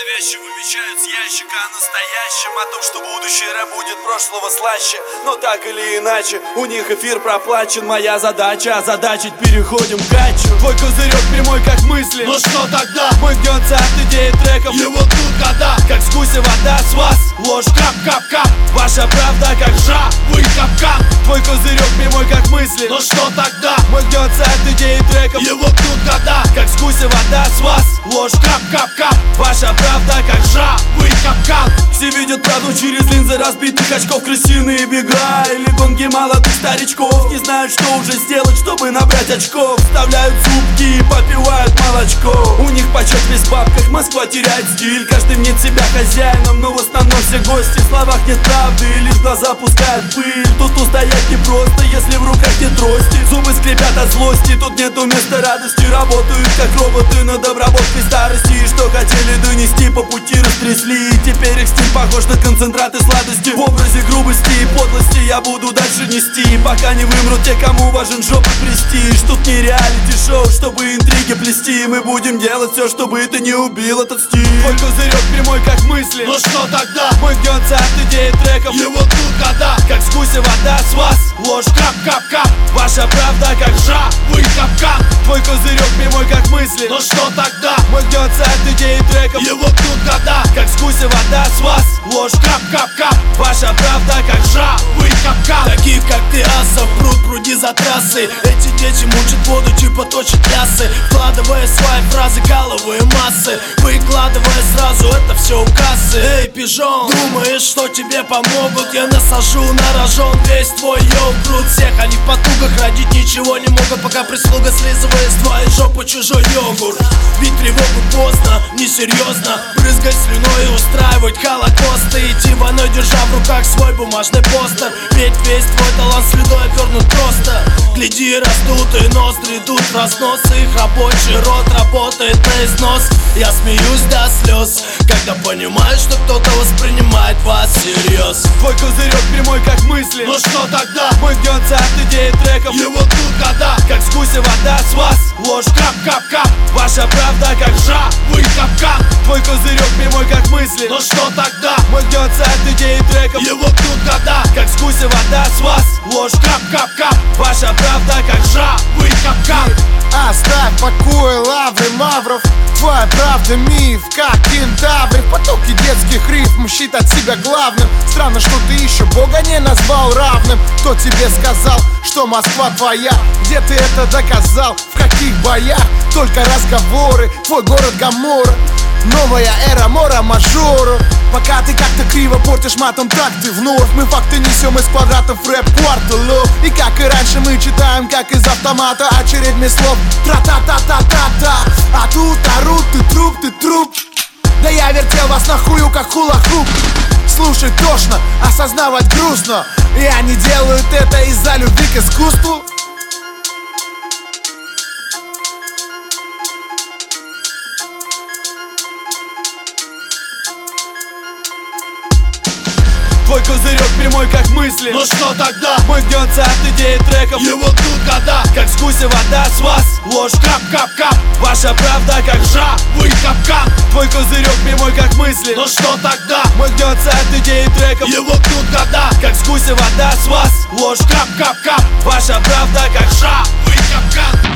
Навязчиво вещают с ящика о настоящем, о том, что будущее рэп будет прошлого слаще. Но так или иначе, у них эфир проплачен. Моя задача озадачить, переходим к качу. Твой козырек прямой как мысли, ну что тогда? Мы гнется от идеи треков, его тут года. как с гуся вода, с вас ложь, кап-кап-кап. Ваша правда как вы капкан. Твой козырек прямой как мысли, ну что тогда? Мы гнется от идеи треков, его тут года. как с гуся вода, с вас ложь, кап-кап-кап. Ваша правда как вы капкан. Все видят правду через линзы разбитых очков. Крысиные бега или гонги молодых старичков. Не знают, что уже сделать, чтобы набрать очков. Вставляют зубки и попивают молочко. У них почет весь в бабках, Москва теряет стиль. Каждый мнет себя хозяином, но в основном все гости. В словах нет правды, лишь глаза пускают пыль. Тут устоять непросто, если в руках нет трости. Зубы скрипят от злости, тут нету места радости. Работают как роботы над обработкой старости. И что хотели донести, по пути растрясли. И теперь их стиль похож на концентраты сладости. В образе грубости и подлости я буду дальше нести, пока не вымрут те, кому важен жопа престиж. Тут не реалити-шоу, чтобы интриги плести. Мы будем делать все, чтобы это не убил этот стиль. Твой козырек прямой как мысли, ну что тогда? Мы гнется от идеи треков, его тут года. как с гуся вода, с вас ложь, кап-кап-кап. Ваша правда как вы капкан. Твой козырек прямой как мысли, ну что тогда? Мы гнется от идеи треков, его тут года. как с гуся вода, с вас ложь, кап-кап-кап. Ваша правда как вы капкан. Таких как ты асов пруди за трассы. Эти дети мучат воду, типа точат лясы. Вкладывая свои фразы, головые массы. Выкладывая сразу, это все у кассы. Эй, пижон, думаешь, что тебе помогут? Я насажу на рожон весь твой йогурт. Всех они в потугах, родить ничего не могут, пока прислуга слизывает с твоей жопы чужой йогурт. Ведь тревогу поздно, несерьезно брызгать слюной и устраивать холокосты. Идти войной, держа в руках свой бумажный постер. Ведь весь твой талант слюдой обернут просто. Гляди, раздутые ноздри идут в разнос. Их рабочий рот работает на износ. Я смеюсь до слез, когда понимаю, что кто-то воспринимает вас всерьез. Твой козырек прямой как мысли, ну что тогда? Мы гнется от идеи треков, его тут года. как с гуся вода, с вас ложь, кап-кап-кап. Ваша правда как вы капкан. Твой козырек прямой как мысли, ну что тогда? Мы гнется от идеи треков, его тут года. как с гуся вода, с вас ложь, кап-кап-кап. Ваша правда как вы капкан. Оставь в покое лавры мавров. Твоя правда миф, как кентавры. В потоке детских рифм считать себя главным. Странно, что ты еще Бога не назвал равным. Кто тебе сказал, что Москва твоя? Где ты это доказал? В каких боях? Только разговоры, твой город Гоморра. Новая эра мора мажора. Пока ты как-то криво портишь матом, так ты вновь. Мы факты несем из квадратов рэп-кварталов. И как и раньше мы читаем, как из автомата, очередь слов тра-та-та-та-та-та. А тут орут, ты труп. Да я вертел вас на хую, как хула-хуп. Слушать тошно, осознавать грустно. И они делают это из-за любви к искусству. Твой козырек прямой как мысли, ну что тогда? Мы гнется от идеи треков, его тут года. как с гуся вода, с вас ложь, кап-кап-кап. Ваша правда как вы капкан. Твой козырек прямой как мысли, ну что тогда? Мы гнется от идеи треков, его тут года. как с гуся вода, с вас ложь, кап-кап-кап. Ваша правда как вы капкан.